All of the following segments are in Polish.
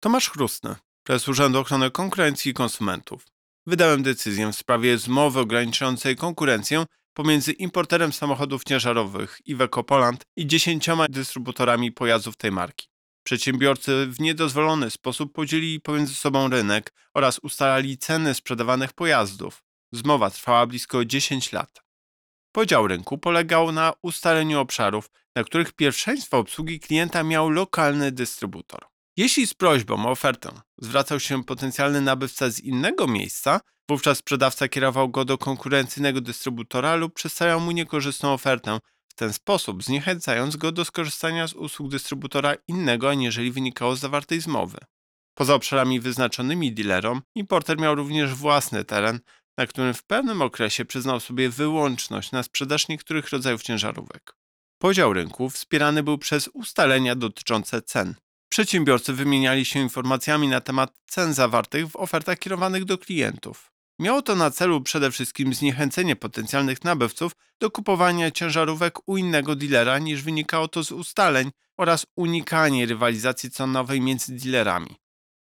Tomasz Chrustny, prezes Urzędu Ochrony Konkurencji i Konsumentów. Wydałem decyzję w sprawie zmowy ograniczającej konkurencję pomiędzy importerem samochodów ciężarowych Iveco Poland i 10 dystrybutorami pojazdów tej marki. Przedsiębiorcy w niedozwolony sposób podzielili pomiędzy sobą rynek oraz ustalali ceny sprzedawanych pojazdów. Zmowa trwała blisko 10 lat. Podział rynku polegał na ustaleniu obszarów, na których pierwszeństwo obsługi klienta miał lokalny dystrybutor. Jeśli z prośbą o ofertę zwracał się potencjalny nabywca z innego miejsca, wówczas sprzedawca kierował go do konkurencyjnego dystrybutora lub przedstawiał mu niekorzystną ofertę, w ten sposób zniechęcając go do skorzystania z usług dystrybutora innego, aniżeli wynikało z zawartej zmowy. Poza obszarami wyznaczonymi dealerom, importer miał również własny teren, na którym w pewnym okresie przyznał sobie wyłączność na sprzedaż niektórych rodzajów ciężarówek. Podział rynku wspierany był przez ustalenia dotyczące cen. Przedsiębiorcy wymieniali się informacjami na temat cen zawartych w ofertach kierowanych do klientów. Miało to na celu przede wszystkim zniechęcenie potencjalnych nabywców do kupowania ciężarówek u innego dealera, niż wynikało to z ustaleń, oraz unikanie rywalizacji cenowej między dealerami.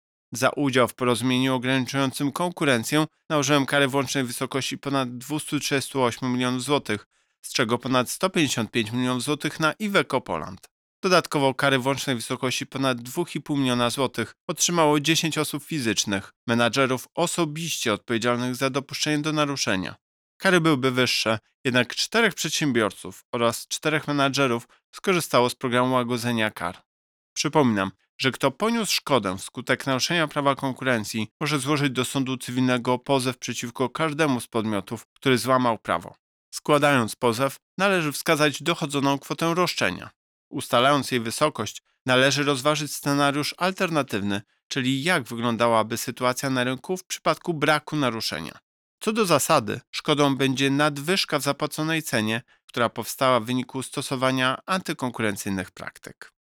Za udział w porozumieniu ograniczającym konkurencję nałożyłem karę w łącznej wysokości ponad 238 milionów złotych, z czego ponad 155 milionów złotych na Iveco Poland. Dodatkowo kary w łącznej wysokości ponad 2,5 miliona złotych otrzymało 10 osób fizycznych, menadżerów osobiście odpowiedzialnych za dopuszczenie do naruszenia. Kary byłyby wyższe, jednak 4 przedsiębiorców oraz 4 menadżerów skorzystało z programu łagodzenia kar. Przypominam, że kto poniósł szkodę wskutek naruszenia prawa konkurencji, może złożyć do sądu cywilnego pozew przeciwko każdemu z podmiotów, który złamał prawo. Składając pozew, należy wskazać dochodzoną kwotę roszczenia. Ustalając jej wysokość, należy rozważyć scenariusz alternatywny, czyli jak wyglądałaby sytuacja na rynku w przypadku braku naruszenia. Co do zasady, szkodą będzie nadwyżka w zapłaconej cenie, która powstała w wyniku stosowania antykonkurencyjnych praktyk.